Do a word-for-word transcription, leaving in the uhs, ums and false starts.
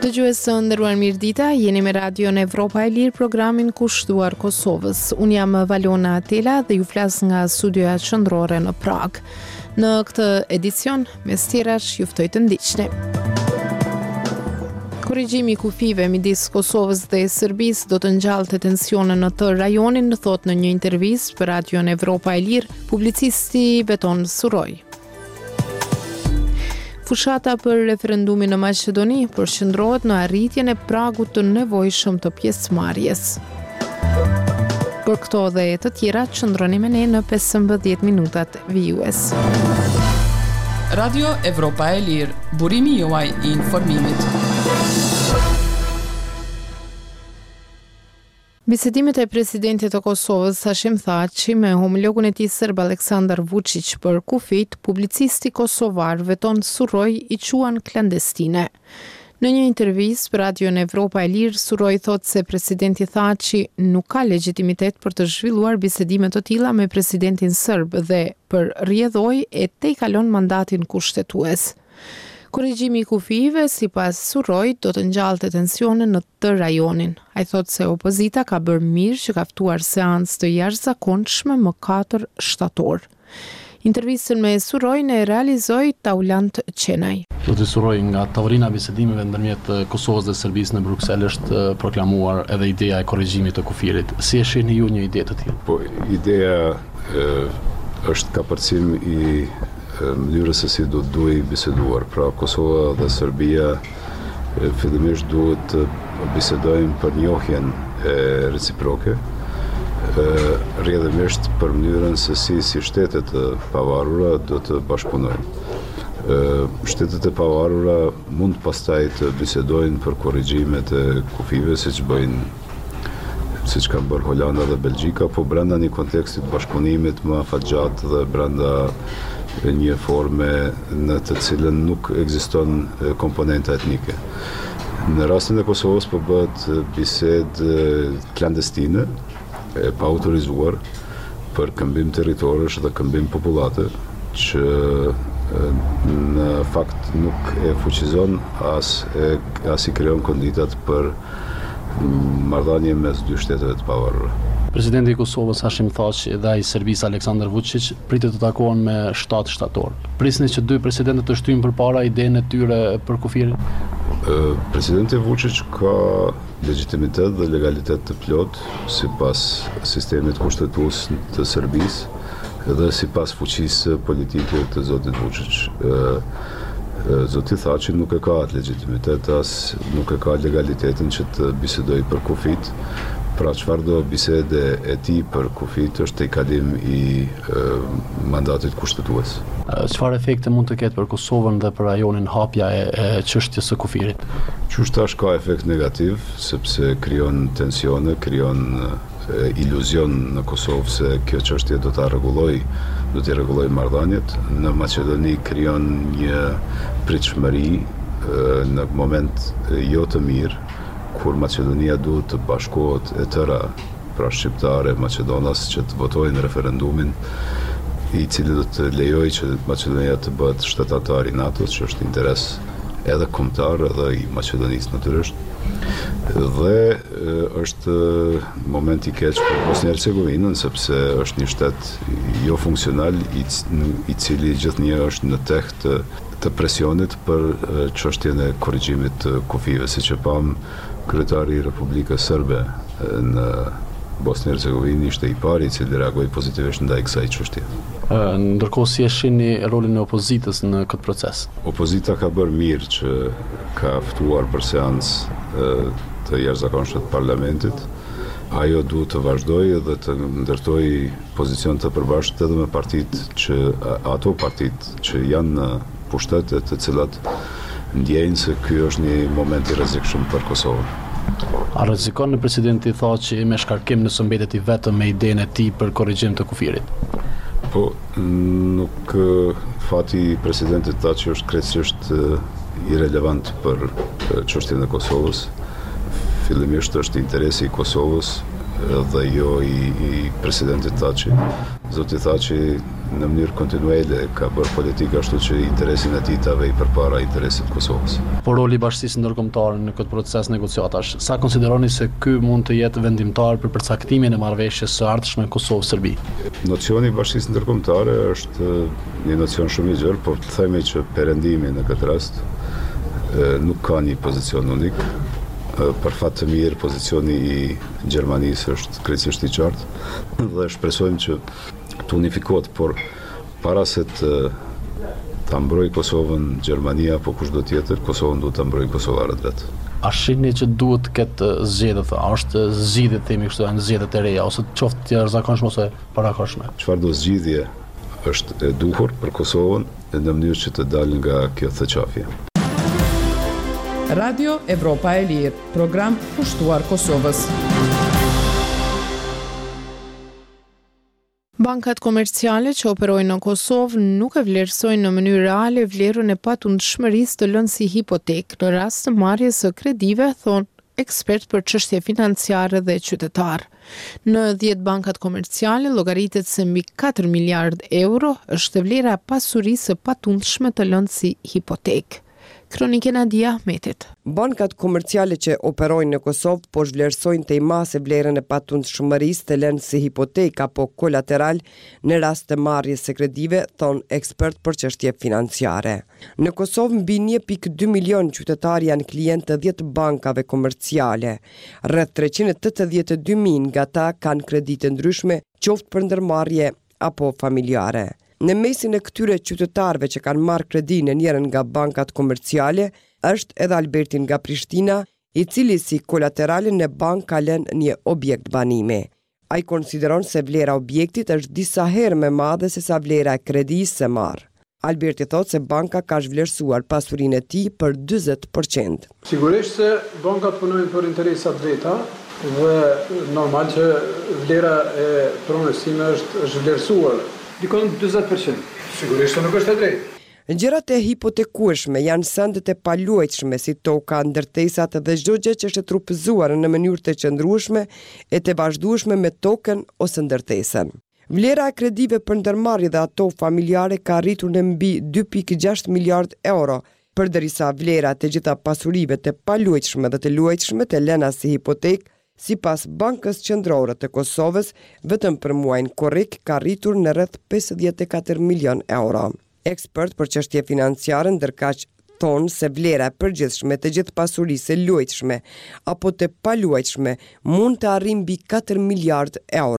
Dëgjues të nderuar, mirëdita, jeni me Radion Evropa e Lirë, programin kushtuar Kosovës. Unë jam Valona Atela dhe ju flas nga studioja qendrore në Prag. Në këtë edicion, mes tjerash, ju ftoj të ndiqni. Korrigjimi i kufive midis Kosovës dhe Serbisë do të ngjallte tensione në të rajonin, thot në një intervistë për Radion Evropa e Lirë publicisti Beton Suroj. Fushata për referendumin në Maqedoni përqendrohet në arritjen e pragut të nevojshëm të pjesëmarrjes. Për këto dhe të tjera, qëndroni me ne në pesëmbëdhjetë minutat vijues. Radio Evropa e Lirë, burimi juaj i informimit. Bisedimet e presidentit të Kosovës Hashim Thaçi me homologun e tij serb Aleksandar Vučić për kufit, publicisti kosovar Beton Suroj i quan klandestine. Në një intervistë për Radion Evropa e Lirë, Suroj thot se presidenti Thaçi nuk ka legjitimitet për të zhvilluar bisedime të tilla me presidentin serb dhe për rrjedhoi e tejkalon mandatin kushtetues. Korrigjimi i kufive, sipas Suroj, do të ngjallte tensione në të rajonin. Ai thot se opozita ka bërë mirë që ka ftuar seancë të jashtëzakonshme më katër shtator. Intervistën me Suroj e realizoi Taulant Qenaj. Zoti Suroj, nga tavolina e bisedimeve ndërmjet Kosovës dhe Serbisë në Bruksel është proklamuar edhe ideja e korrigjimit të kufirit. Si e shihni ju një ide të tillë? Po, ideja e, është kapërcim i mënyrës se si do të duhej biseduar. Pra Kosova dhe Serbia fillimisht duhet të bisedojnë për njohjen e reciproke, rrjedhimisht për mënyrën se si si shtetet e pavarura do të bashkëpunojnë. Shtetet e pavarura mund pastaj të bisedojnë për korrigjimet e kufive, siç bëjnë siç kanë bërë Holanda dhe Belgjika, po brenda një kontekstit bashkëpunimit më afatgjatë dhe brenda një forme në të cilën nuk ekziston komponenta etnike. Në rastin e Kosovës po bëhet bisedë klandestine, e pa autorizuar për këmbim territorësh dhe këmbim popullate, që në fakt nuk e fuqizon as e as i krijon konditat për marrëdhënie mes dy shteteve të pavarura. Presidenti i Kosovës Hashim Thaçi dhe ai Serbisë Aleksandar Vučić pritet të takohen me shtatë shtator. Prisni që dy presidentët të shtyjnë përpara idenë e tyre për kufirin? Presidenti Vučić ka legjitimitet dhe legalitet të plot sipas sistemit kushtetues të Serbisë dhe sipas fuqisë politike të zotit Vučić. Zoti Thaçi nuk e ka atë legjitimitet, as nuk e ka legalitetin që të bisedojë për kufit. Pra çfarë do bisede e tij për kufit është tejkalim i e, mandatit kushtetues. Çfarë efekte mund të ketë për Kosovën dhe për rajonin hapja e, e çështjes së kufirit? Qysh ka efekt negativ, sepse krijon tensione, krijon e, iluzion në Kosovë se kjo çështje do ta rregullojë, do t'i rregullojë marrëdhëniet. Në Maqedoni krijon një pritshmëri në moment jo të mirë, kur Maqedonia duhet të bashkohet e tëra, pra shqiptare, Maqedonas, që të votojnë në referendumin i cili do të lejojë që Maqedonia të bëhet shtetari i NATO-s, që është interes edhe kombëtar edhe i Maqedonisë natyrisht. Dhe e, është moment i keq për Bosnjë-Hercegovinën, sepse është një shtet jo funksional i, i cili gjithnjë është në teh të, të presionit për çështjen e korrigjimit të kufive, siç e pam kryetari i Republikës Serbe në Bosnjë-Hercegovinë ishte i pari i cili reagoi pozitivisht ndaj kësaj çështje. Ndërkohë, si e shihni rolin e opozitës në këtë proces? Opozita ka bërë mirë që ka ftuar për seancë të jashtëzakonshme të parlamentit. Ajo duhet të vazhdojë dhe të ndërtojë pozicion të përbashkët edhe me partitë që ato partitë që janë në pushtet e të cilat ndjejnë se ky është një moment i rrezikshëm për Kosovën. A rrezikon në presidenti Thaçi me shkarkim nëse mbetet i vetëm me idenë e tij për korrigjim të kufirit? Po, nuk fati i presidentit Thaçi është krejtësisht irelevant për çështjen e Kosovës. Fillimisht është interesi i Kosovës dhe jo i, i presidentit Thaçi. Zoti Thaçi në mënyrë kontinuele ka bërë politikë ashtu që interesin e tij ta vej përpara interesit të Kosovës. Por roli i bashkisë ndërkombëtare në këtë proces negociatash, sa konsideroni se ky mund të jetë vendimtar për përcaktimin e marrëveshjes së ardhshme Kosovë-Serbi? Nocioni i bashkisë ndërkombëtare është një nocion shumë i gjerë, por të themi që perëndimi në këtë rast nuk ka një pozicion unik. Për fat të mirë, pozicioni i Gjermanisë është krejtësisht i qartë dhe shpresojmë që të unifikohet, por para se të ta mbrojë Kosovën Gjermania apo kushdo tjetër, Kosovën duhet ta mbrojnë kosovarët vetë. A shihni që duhet të ketë zgjedhje, a është zgjidhje themi kështu, janë zgjedhjet e reja ose qoftë të jashtëzakonshme ose parakohshme? Çfarëdo zgjidhje është e duhur për Kosovën në mënyrë që të dalë nga kjo thëqafje. Radio Evropa e Lirë, program pushtuar Kosovës. Bankat komerciale që operojnë në Kosovë nuk e vlerësojnë në mënyrë reale vlerën e patundshmërisë të lënë si hipotek në rast të marrjes së kredive, thonë ekspert për çështje financiare dhe qytetar. Në dhjetë bankat komerciale llogaritet se mbi katër miliard euro është vlera e pasurisë së patundshme të lënë si hipotek. Kronikë Nadia Ahmetit. Bankat komerciale që operojnë në Kosovë po zhvlerësojnë të imase vlerën e patundshmërisë të lënë si hipotek apo kolateral në rast të marrjes së kredive, thon ekspert për çështje financiare. Në Kosovë mbi një pikë dy milion qytetarë janë klientë të dhjetë bankave komerciale. Rreth treqind e tetëdhjetë e dy mijë nga ta kanë kredite ndryshme, qoftë për ndërmarrje apo familjare. Në mesin e këtyre qytetarëve që kanë marrë kredi në njërin nga bankat komerciale është edhe Albertin nga Prishtina, i cili si kolaterale në bank ka lënë një objekt banimi. Ai konsideron se vlera e objektit është disa herë më e madhe se sa vlera e kredisë së marrë. Alberti thotë se banka ka zhvlerësuar pasurinë e tij për dyzet përqind. Sigurisht se bankat punojnë për interesat veta dhe normal që vlera e pronës time është zhvlerësuar. Dikon dyzet përqind. Sigurisht se nuk është e drejtë. Gjërat e hipotekueshme janë sëndet e paluajtshme si toka, ndërtesat dhe çdo gjë që është e trupëzuar në mënyrë të qëndrueshme e të vazhdueshme me tokën ose ndërtesën. Vlera e kredive për ndërmarrje dhe ato familjare ka arritur në mbi dy pikë gjashtë miliard euro, përderisa vlera të gjitha pasurive të paluajtshme dhe të luajtshme të lëna si hipotek sipas Bankës Qendrore të Kosovës, vetëm për muajin korrik ka arritur në rreth pesëdhjetë e katër milion euro. Ekspert për çështje financiare ndërkaq thonë se vlera e përgjithshme të gjithë pasurisë së luajtshme apo të paluajtshme mund të arrijë mbi katër miliard euro.